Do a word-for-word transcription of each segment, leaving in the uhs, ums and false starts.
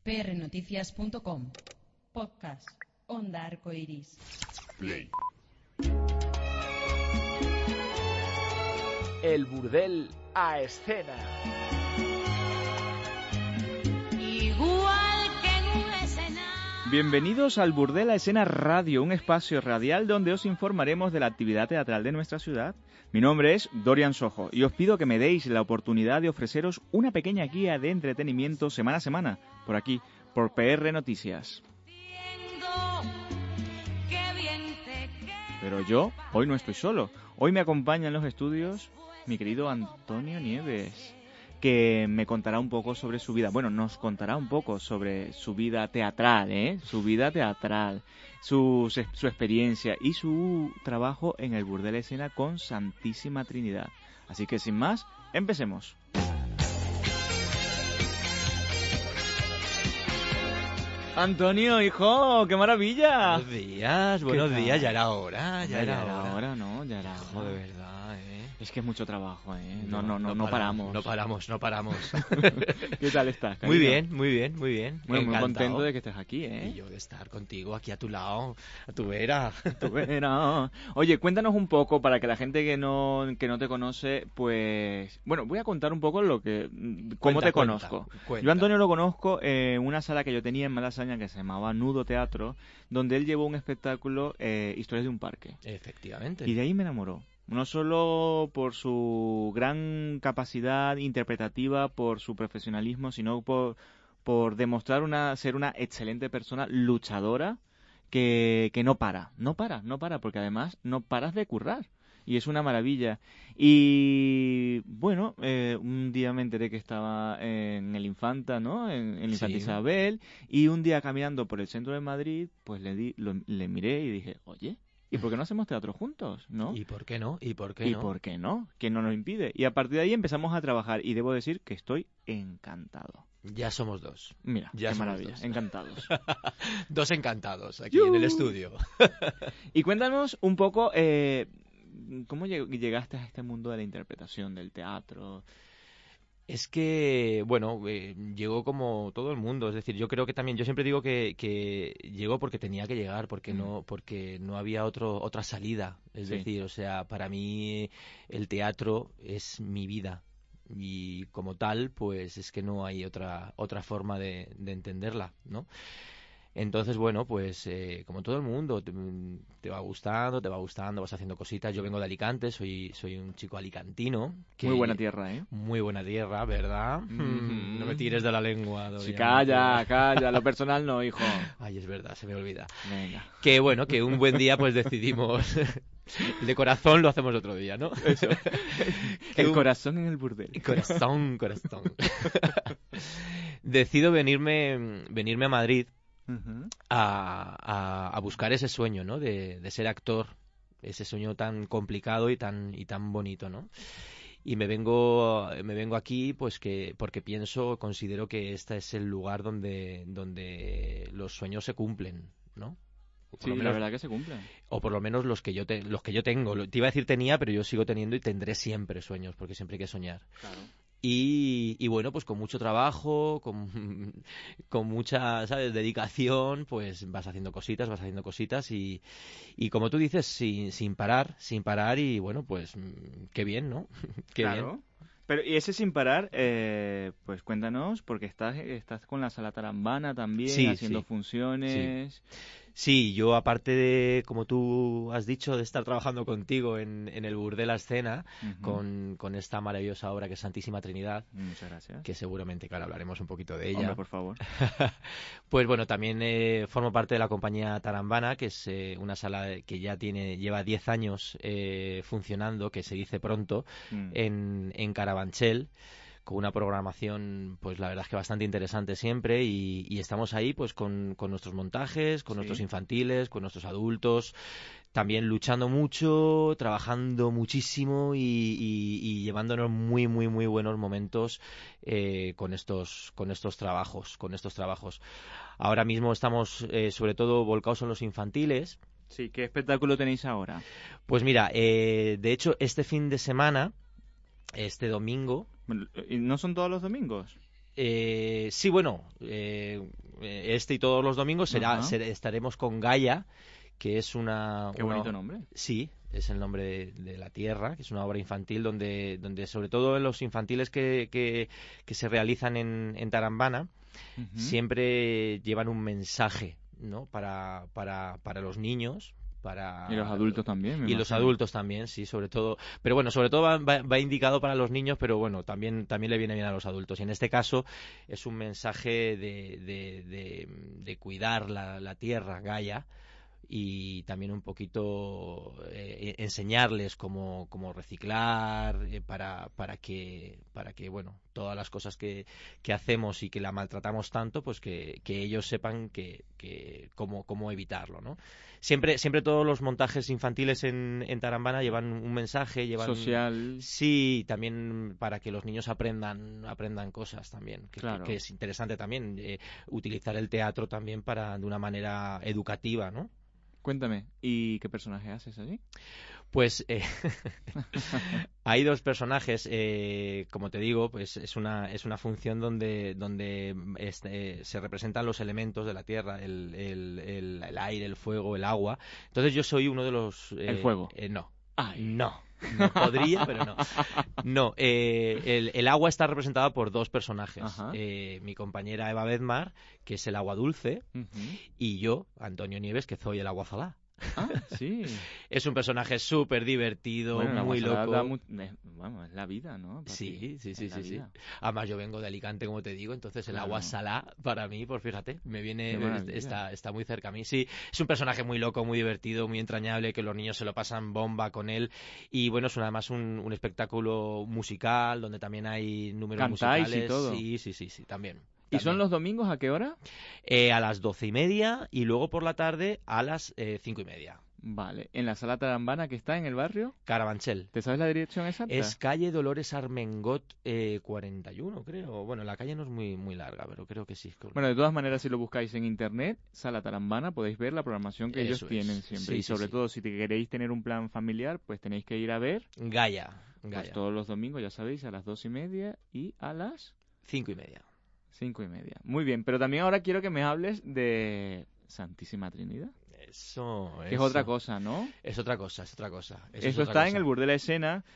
p r noticias punto com. Podcast Onda Arcoiris. Play. El burdel a escena. Igual que en un escenario. Bienvenidos al Burdel a Escena Radio, un espacio radial donde os informaremos de la actividad teatral de nuestra ciudad. Mi nombre es Dorian Sojo y os pido que me deis la oportunidad de ofreceros una pequeña guía de entretenimiento semana a semana, por aquí, por P R Noticias. Pero yo hoy no estoy solo. Hoy me acompaña en los estudios mi querido Antonio Nieves, que me contará un poco sobre su vida. Bueno, nos contará un poco sobre su vida teatral, ¿eh? Su vida teatral, su, su experiencia y su trabajo en el Burdel Escena con Santísima Trinidad. Así que sin más, empecemos. Antonio, hijo, qué maravilla. Buenos días, buenos días, ya era hora, ya, ya era, era hora. hora, ¿no? Ya era Hijo, hora. de verdad, ¿eh? Es que es mucho trabajo, ¿eh? No, no, no, no, no paramos. No paramos, no paramos. ¿Qué tal estás, cariño? Muy bien, muy bien, muy bien. Bueno, muy Encantado. contento de que estés aquí, ¿eh? Y yo de estar contigo aquí a tu lado, a tu vera. Tu vera. Oye, cuéntanos un poco para que la gente que no que no te conoce, pues... Bueno, voy a contar un poco lo que cómo Cuenta, te cuenta, conozco. cuenta. Yo a Antonio lo conozco en una sala que yo tenía en Malasaña que se llamaba Nudo Teatro, donde él llevó un espectáculo, eh, Historias de un parque. Efectivamente. Y de ahí me enamoró. No solo por su gran capacidad interpretativa, por su profesionalismo, sino por, por demostrar una, ser una excelente persona luchadora que, que no para, no para, no para, porque además no paras de currar. Y es una maravilla. Y bueno, eh, un día me enteré que estaba en el Infanta, ¿no? En, en el Infanta Sí. Isabel. Y un día caminando por el centro de Madrid, pues le, di, lo, le miré y dije, oye, ¿y por qué no hacemos teatro juntos, no? ¿Y por qué no? ¿Y por qué ¿Y no? por qué no? ¿Quién no nos impide? Y a partir de ahí empezamos a trabajar y debo decir que estoy encantado. Ya somos dos. Mira, Ya qué somos maravilla, dos. encantados. Dos encantados aquí ¡Yu! en el estudio. Y cuéntanos un poco, eh, ¿cómo lleg- llegaste a este mundo de la interpretación, del teatro? Es que, bueno, eh, llegó como todo el mundo. Es decir, yo creo que también, yo siempre digo que, que llegó porque tenía que llegar, porque Mm. no, porque no había otro, otra salida. Es Sí. decir, o sea, para mí el teatro es mi vida. Y como tal, pues es que no hay otra, otra forma de, de entenderla, ¿no? Entonces, bueno, pues eh, como todo el mundo, te, te va gustando, te va gustando, vas haciendo cositas. Yo vengo de Alicante, soy, soy un chico alicantino. Que Muy buena tierra, ¿eh? Muy buena tierra, ¿verdad? Mm. No me tires de la lengua. Sí, Dorian. calla, calla, lo personal no, hijo. Ay, es verdad, se me olvida. Venga. Que bueno, que un buen día pues decidimos... De corazón lo hacemos otro día, ¿no? Eso. Que El un- corazón en el burdel. Corazón, corazón. Decido venirme, venirme a Madrid Ujú. a, a, a buscar ese sueño, ¿no? De, de ser actor, ese sueño tan complicado y tan y tan bonito, ¿no? Y me vengo me vengo aquí pues que porque pienso, considero que este es el lugar donde donde los sueños se cumplen, ¿no? O por Sí, lo la menos- verdad que se cumplen. o por lo menos los que yo te, los que yo tengo. Lo- Te iba a decir tenía, pero yo sigo teniendo y tendré siempre sueños, porque siempre hay que soñar. Claro. Y, y bueno, pues con mucho trabajo, con, con mucha, ¿sabes?, dedicación, pues vas haciendo cositas, vas haciendo cositas y, y como tú dices, sin, sin parar, sin parar y bueno, pues mm, qué bien, ¿no? Qué Claro. bien. Pero, y ese sin parar, eh, pues cuéntanos, porque estás, estás con la Sala Tarambana también, Sí, haciendo sí. funciones. Sí, yo aparte de, como tú has dicho, de estar trabajando contigo en, en el Burdel a Escena, Ujú. con, con esta maravillosa obra que es Santísima Trinidad, Muchas gracias. que seguramente, claro, hablaremos un poquito de ella. Hombre, por favor. Pues bueno, también eh, formo parte de la compañía Tarambana, que es eh, una sala que ya tiene lleva diez años eh, funcionando, que se dice pronto, Mm. en, en Carabanchel, con una programación, pues la verdad es que bastante interesante siempre, y, y estamos ahí pues con, con nuestros montajes, con Sí. nuestros infantiles, con nuestros adultos, también luchando mucho, trabajando muchísimo y, y- y llevándonos muy, muy, muy buenos momentos eh, con estos, con estos trabajos, con estos trabajos. Ahora mismo estamos eh, sobre todo volcados en los infantiles. Sí, ¿qué espectáculo tenéis ahora? Pues mira, eh, de hecho este fin de semana, este domingo, Bueno, ¿y no son todos los domingos? Eh, sí, bueno, eh, este y todos los domingos será, será, estaremos con Gaia, que es una... Qué una, bonito nombre. Sí, es el nombre de, de la Tierra, que es una obra infantil donde, donde sobre todo en los infantiles que, que, que se realizan en, en Tarambana, uh-huh. siempre llevan un mensaje, ¿no? Para, para, para los niños. Para... Y los adultos también. Me y imagino. Los adultos también, sí, sobre todo. Pero bueno, sobre todo va, va, va indicado para los niños, pero bueno, también, también le viene bien a los adultos. Y en este caso es un mensaje de, de, de, de cuidar la, la tierra, Gaia, y también un poquito eh, enseñarles cómo, cómo reciclar eh, para, para que para que bueno todas las cosas que, que hacemos y que la maltratamos tanto, pues que, que ellos sepan que, que cómo, cómo evitarlo, ¿no? Siempre siempre todos los montajes infantiles en, en Tarambana llevan un mensaje, llevan social. Sí, también para que los niños aprendan aprendan cosas también, que, claro. que, que es interesante también eh, utilizar el teatro también para de una manera educativa, ¿no? Cuéntame, ¿y qué personaje haces allí? Pues eh, hay dos personajes, eh, como te digo, pues es una es una función donde donde este, se representan los elementos de la tierra, el, el, el, el aire, el fuego, el agua. Entonces yo soy uno de los... Eh, ¿El fuego? Eh, no, Ay. no. No podría, pero no. No, eh, el, el agua está representada por dos personajes. Eh, mi compañera Eva Bedmar, que es el agua dulce, uh-huh. y yo, Antonio Nieves, que soy el agua salada. Ah, sí. Es un personaje súper divertido, bueno, muy loco. Muy, vamos, es la vida, ¿no? Para sí, ti, sí, sí, sí, sí. Además, yo vengo de Alicante, como te digo, entonces el claro. agua salá para mí, pues fíjate, me viene, está, está muy cerca a mí. Sí, es un personaje muy loco, muy divertido, muy entrañable, que los niños se lo pasan bomba con él. Y bueno, es además un, un espectáculo musical donde también hay números ¿Cantáis musicales. Y todo? Sí, sí, sí, sí, también. ¿Y son los domingos a qué hora? Eh, a las doce y media y luego por la tarde a las eh, cinco y media. Vale. ¿En la sala Tarambana que está en el barrio? Carabanchel. ¿Te sabes la dirección exacta? Es calle Dolores Armengot eh, cuarenta y uno, creo. Bueno, la calle no es muy muy larga, pero creo que sí. Bueno, de todas maneras, si lo buscáis en internet, Sala Tarambana, podéis ver la programación que Eso ellos tienen es. siempre. Sí, y sí, sobre sí. todo, si te queréis tener un plan familiar, pues tenéis que ir a ver... Gaia. Gaia. Pues todos los domingos, ya sabéis, a las dos y media y a las... Cinco y media. Cinco y media. Muy bien, pero también ahora quiero que me hables de Santísima Trinidad. Eso, que eso. es otra cosa, ¿no? Es otra cosa, es otra cosa. Eso, eso es otra está cosa. en el Burdel Escena,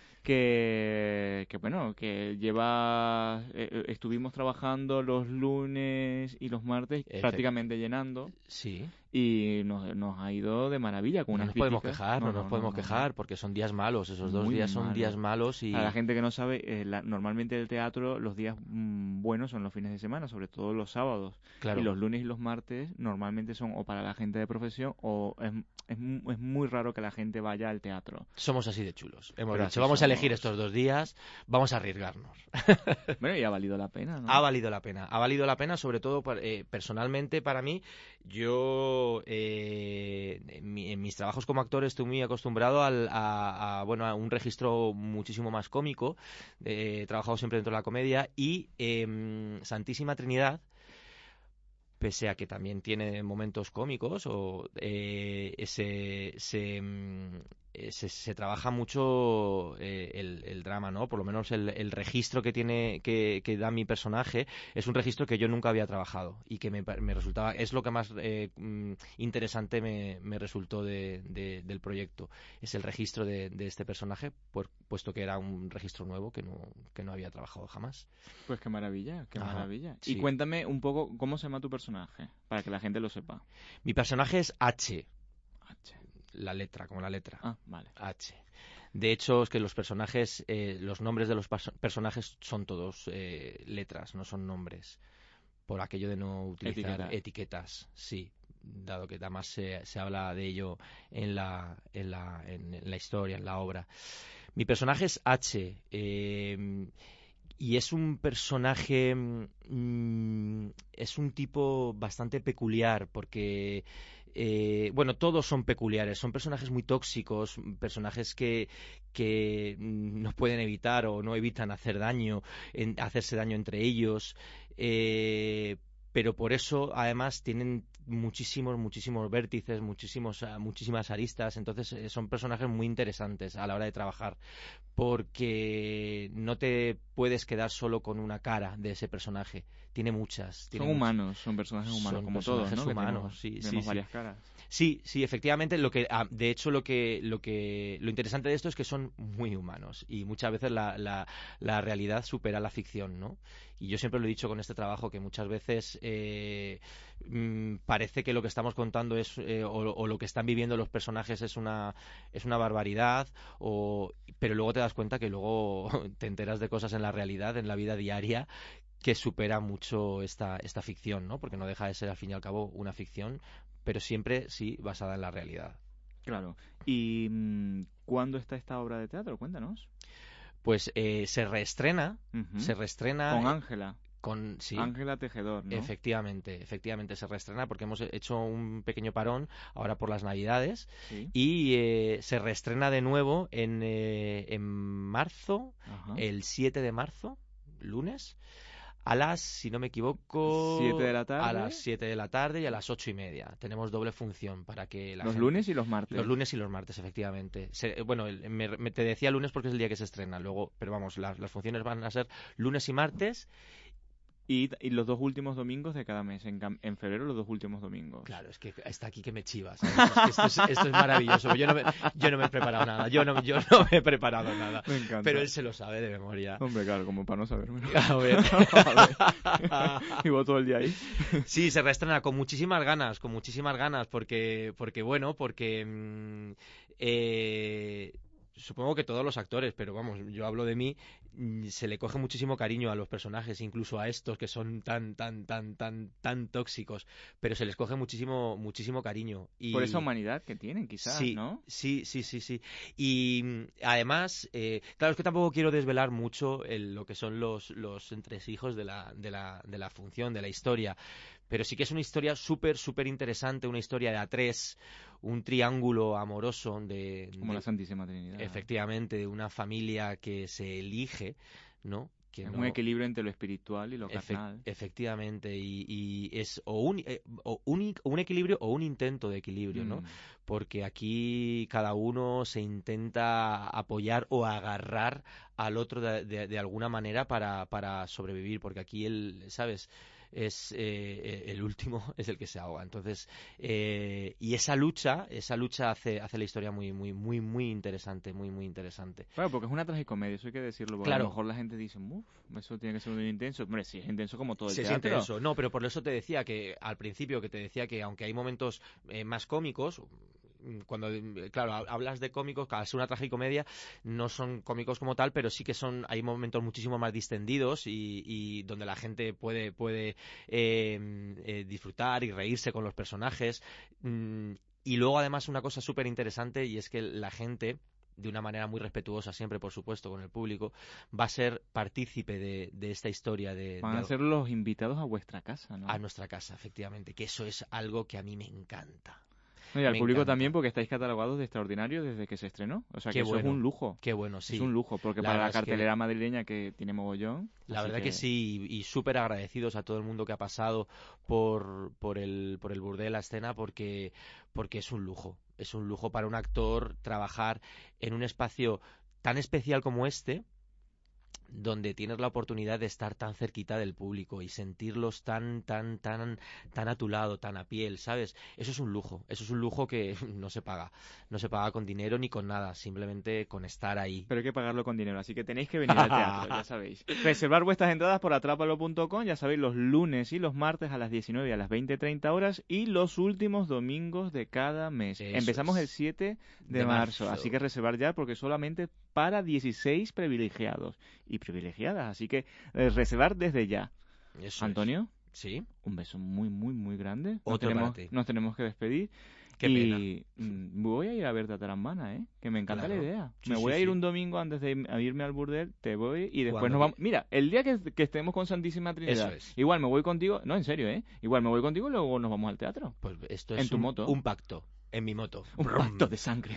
que, que bueno, que lleva... Eh, estuvimos trabajando los lunes y los martes Efect- prácticamente llenando. Sí. Y nos, nos ha ido de maravilla con no unas nos podemos críticas. quejar, no, no nos no, podemos no, quejar no. porque son días malos, esos dos Muy días son malos. días malos y... A la gente que no sabe, eh, la, normalmente el teatro los días mmm, buenos son los fines de semana, sobre todo los sábados. Claro. Y los lunes y los martes normalmente son o para la gente de profesión o es, es, es muy raro que la gente vaya al teatro. Somos así de chulos. Hemos Pero dicho, vamos somos... a elegir estos dos días, vamos a arriesgarnos. Bueno, y ha valido la pena, ¿no? Ha valido la pena, ha valido la pena, sobre todo eh, personalmente para mí. Yo eh, en, mi, en mis trabajos como actor estoy muy acostumbrado al, a, a, bueno, a un registro muchísimo más cómico. Eh, he trabajado siempre dentro de la comedia y eh, Santísima Trinidad, pese a que también tiene momentos cómicos, o eh, se, se, se, se trabaja mucho eh, el, el drama, ¿no? Por lo menos el, el registro que tiene que, que da mi personaje es un registro que yo nunca había trabajado y que me, me resultaba, es lo que más eh, interesante me, me resultó de, de, del proyecto, es el registro de, de este personaje, por, puesto que era un registro nuevo que no, que no había trabajado jamás. Pues qué maravilla, qué Ajá, maravilla. sí. Y cuéntame un poco cómo se llama tu personaje, para que la gente lo sepa. Mi personaje es H. H. La letra, como la letra. Ah, vale. H. De hecho, es que los personajes, eh, los nombres de los personajes son todos eh, letras, no son nombres. Por aquello de no utilizar Etiqueta. etiquetas, sí. Dado que además se, se habla de ello en la, en, la, en, en la historia, en la obra. Mi personaje es H. Eh, Y es un personaje, mmm, es un tipo bastante peculiar, porque, eh, bueno, todos son peculiares, son personajes muy tóxicos, personajes que, que no pueden evitar o no evitan hacer daño, en, hacerse daño entre ellos, eh, pero por eso además tienen muchísimos, muchísimos vértices, muchísimos, muchísimas aristas, entonces eh, son personajes muy interesantes a la hora de trabajar, porque no te puedes quedar solo con una cara de ese personaje, tiene muchas. Tiene son muchas. humanos, son personajes humanos, son como personajes todos, ¿no? humanos, Que sí, tenemos, sí, tenemos sí. varias caras. Sí, sí, efectivamente, lo que, de hecho, lo que, lo que, lo interesante de esto es que son muy humanos y muchas veces la, la, la realidad supera la ficción, ¿no? Y yo siempre lo he dicho con este trabajo que muchas veces eh, mmm, parece que lo que estamos contando es eh, o, o lo que están viviendo los personajes es una es una barbaridad, o, pero luego te das cuenta que luego te enteras de cosas en la realidad, en la vida diaria, que supera mucho esta, esta ficción, ¿no? Porque no deja de ser, al fin y al cabo, una ficción, pero siempre, sí, basada en la realidad. Claro. ¿Y mmm, cuándo está esta obra de teatro? Cuéntanos. Pues eh, se reestrena, uh-huh. se reestrena... Con Ángela. Con, sí, Ángela Tejedor, ¿no? Efectivamente, efectivamente se reestrena porque hemos hecho un pequeño parón ahora por las Navidades, sí. y eh, se reestrena de nuevo en, eh, en marzo, uh-huh. el siete de marzo, lunes, a las, si no me equivoco, siete de la tarde. a las siete de la tarde y a las ocho y media. Tenemos doble función para que la Los gente... lunes y los martes. Los lunes y los martes, efectivamente. Se, bueno, me, me, te decía lunes porque es el día que se estrena, luego, pero vamos, las, las funciones van a ser lunes y martes. Y, y los dos últimos domingos de cada mes, en, en febrero los dos últimos domingos. Claro, es que está aquí que me chivas. Es que esto, es, esto es maravilloso. Yo no, me, yo no me he preparado nada. Yo no, yo no me he preparado nada. Me encanta. Pero él se lo sabe de memoria. Hombre, claro, como para no saberme. A ver. A ver. Y vos todo el día ahí. Sí, se reestrena con muchísimas ganas, con muchísimas ganas, porque, porque bueno, porque... Mmm, eh, supongo que todos los actores, pero vamos, yo hablo de mí, se le coge muchísimo cariño a los personajes, incluso a estos que son tan, tan, tan, tan, tan tóxicos, pero se les coge muchísimo, muchísimo cariño. Y... por esa humanidad que tienen, quizás, sí, ¿no? Sí, sí, sí, sí. Y además, eh, claro, es que tampoco quiero desvelar mucho el, lo que son los, los entresijos de la, de la, de la función, de la historia, pero sí que es una historia súper, súper interesante, una historia de a tres, un triángulo amoroso de... Como de, la Santísima Trinidad. Efectivamente, de una familia que se elige, ¿no? Que es no... un equilibrio entre lo espiritual y lo Efe carnal. Efectivamente, y, y es o un, eh, o un, un equilibrio o un intento de equilibrio, ¿no? Mm. Porque aquí cada uno se intenta apoyar o agarrar al otro de, de, de alguna manera para, para sobrevivir, porque aquí él, ¿sabes?, es eh, el último es el que se ahoga. Entonces, eh, y esa lucha, esa lucha hace, hace la historia muy, muy, muy, muy interesante, muy, muy interesante. Claro, porque es una tragicomedia, eso hay que decirlo, porque claro. A lo mejor la gente dice, uff, eso tiene que ser muy intenso. Hombre, sí, es intenso como todo el sí, teatro. Es intenso. No, pero por eso te decía que al principio, que te decía que aunque hay momentos eh, más cómicos, cuando, claro, hablas de cómicos, al ser una tragicomedia, no son cómicos como tal, pero sí que son, hay momentos muchísimo más distendidos y, y donde la gente puede, puede eh, eh, disfrutar y reírse con los personajes. Y luego, además, una cosa súper interesante, y es que la gente, de una manera muy respetuosa siempre, por supuesto, con el público, va a ser partícipe de, de esta historia. De, Van de a ser los invitados a vuestra casa, ¿no? A nuestra casa, efectivamente, que eso es algo que a mí me encanta. No, y al me público encanta. También, porque estáis catalogados de extraordinario desde que se estrenó. O sea, Qué que eso bueno. es un lujo. Qué bueno, sí. Es un lujo, porque la para la cartelera que... madrileña, que tiene mogollón... La verdad que... que sí, y, y súper agradecidos a todo el mundo que ha pasado por, por, el, por el burdel, la escena, porque, porque es un lujo. Es un lujo para un actor trabajar en un espacio tan especial como este, donde tienes la oportunidad de estar tan cerquita del público y sentirlos tan, tan, tan, tan a tu lado, tan a piel, ¿sabes? Eso es un lujo, eso es un lujo que no se paga, no se paga con dinero ni con nada, simplemente con estar ahí. Pero hay que pagarlo con dinero, así que tenéis que venir al teatro, ya sabéis. Reservar vuestras entradas por atrápalo punto com, ya sabéis, los lunes y los martes a las diecinueve y a las veinte treinta horas, y los últimos domingos de cada mes. Eso Empezamos es. el siete de, de marzo, marzo, así que reservar ya, porque solamente para dieciséis privilegiados y privilegiadas, así que eh, reservar desde ya. Eso Antonio, es. Sí. Un beso muy, muy, muy grande. Nos Otro tenemos, para ti. Nos tenemos que despedir. Qué y pena. voy a ir a ver Tatarambana, ¿eh? Que me encanta Claro. la idea. Sí, me voy sí, a ir sí. un domingo antes de ir- a irme al burdel, te voy y después Cuando nos vamos. qui- Mira, el día que, que estemos con Santísima Trinidad, Eso es. igual me voy contigo, no, en serio, ¿eh? Igual me voy contigo y luego nos vamos al teatro. Pues esto En es tu un, moto. un pacto, en mi moto. Un pacto de sangre.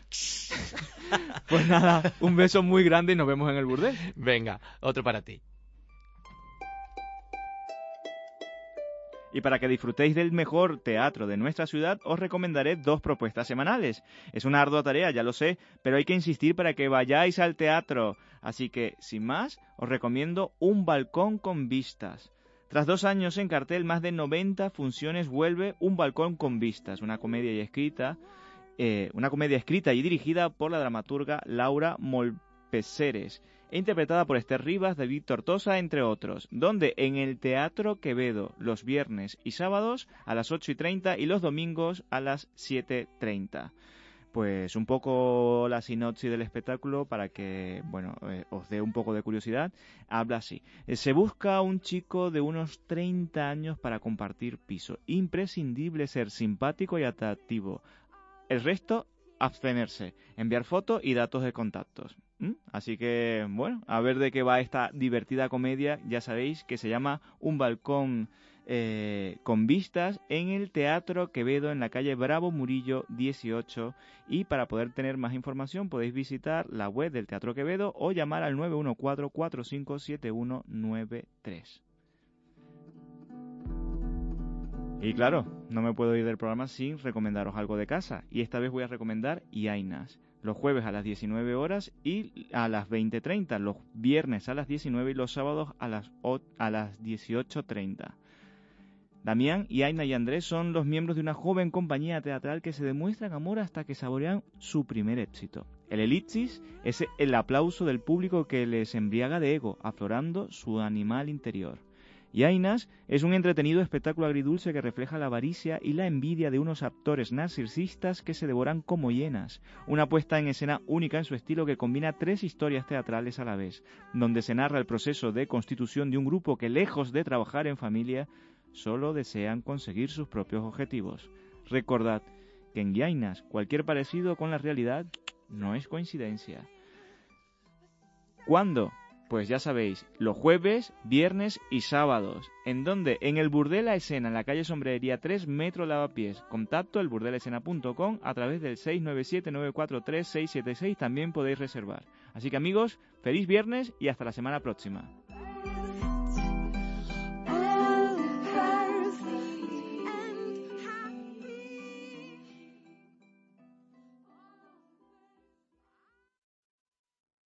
Pues nada, un beso muy grande y nos vemos en el burdel. Venga, otro para ti. Y para que disfrutéis del mejor teatro de nuestra ciudad, os recomendaré dos propuestas semanales. Es una ardua tarea, ya lo sé, pero hay que insistir para que vayáis al teatro. Así que, sin más, os recomiendo Un balcón con vistas. Tras dos años en cartel, más de noventa funciones, vuelve Un balcón con vistas, una comedia y escrita, eh, una comedia escrita y dirigida por la dramaturga Laura Molpeceres e interpretada por Esther Rivas, David Tortosa, entre otros, donde en el Teatro Quevedo los viernes y sábados a las ocho y treinta y los domingos a las siete y treinta. Pues un poco la sinopsis del espectáculo para que, bueno, eh, os dé un poco de curiosidad. Habla así. Eh, se busca un chico de unos treinta años para compartir piso. Imprescindible ser simpático y atractivo. El resto, abstenerse. Enviar fotos y datos de contactos. ¿Mm? Así que, bueno, a ver de qué va esta divertida comedia. Ya sabéis que se llama Un balcón eh, con vistas en el Teatro Quevedo en la calle Bravo Murillo dieciocho. Y para poder tener más información podéis visitar la web del Teatro Quevedo o llamar al nueve uno cuatro, cuatro cinco siete uno nueve tres. Y claro, no me puedo ir del programa sin recomendaros algo de casa. Y esta vez voy a recomendar Iainas. Los jueves a las diecinueve horas y a las veinte treinta. Los viernes a las diecinueve y los sábados a las, a las dieciocho treinta. Damián, Aina y Andrés son los miembros de una joven compañía teatral que se demuestran amor hasta que saborean su primer éxito. El elipsis es el aplauso del público que les embriaga de ego, aflorando su animal interior. Iainas es un entretenido espectáculo agridulce que refleja la avaricia y la envidia de unos actores narcisistas que se devoran como hienas. Una puesta en escena única en su estilo que combina tres historias teatrales a la vez, donde se narra el proceso de constitución de un grupo que, lejos de trabajar en familia, solo desean conseguir sus propios objetivos. Recordad que en Iainas cualquier parecido con la realidad no es coincidencia. ¿Cuándo? Pues ya sabéis, los jueves, viernes y sábados. ¿En dónde? En el Burdel La Escena, en la calle Sombrería tres, Metro Lavapiés. Contacto el burdel escena punto com a través del seis nueve siete, nueve cuatro tres, seis siete seis. También podéis reservar. Así que amigos, feliz viernes y hasta la semana próxima.